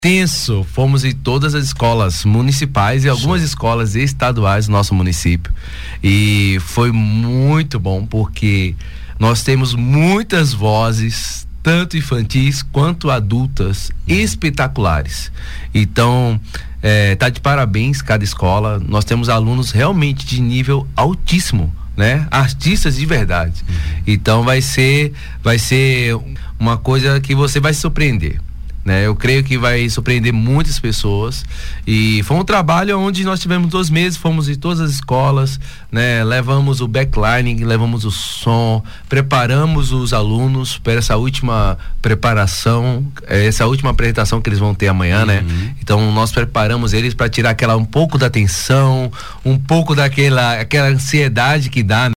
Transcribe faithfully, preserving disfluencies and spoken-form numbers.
tenso. Fomos em todas as escolas municipais e algumas escolas estaduais do nosso município. E foi muito bom, porque nós temos muitas vozes, tanto infantis quanto adultas, espetaculares. Então, é, tá de parabéns cada escola. Nós temos alunos realmente de nível altíssimo, né? Artistas de verdade. Então vai ser, vai ser uma coisa que você vai se surpreender, né? Eu creio que vai surpreender muitas pessoas. E foi um trabalho onde nós tivemos dois meses, fomos em todas as escolas, né? Levamos o backlining, levamos o som, preparamos os alunos para essa última preparação, essa última apresentação que eles vão ter amanhã, uhum. né? Então nós preparamos eles para tirar aquela um pouco da tensão, um pouco daquela aquela ansiedade que dá, né?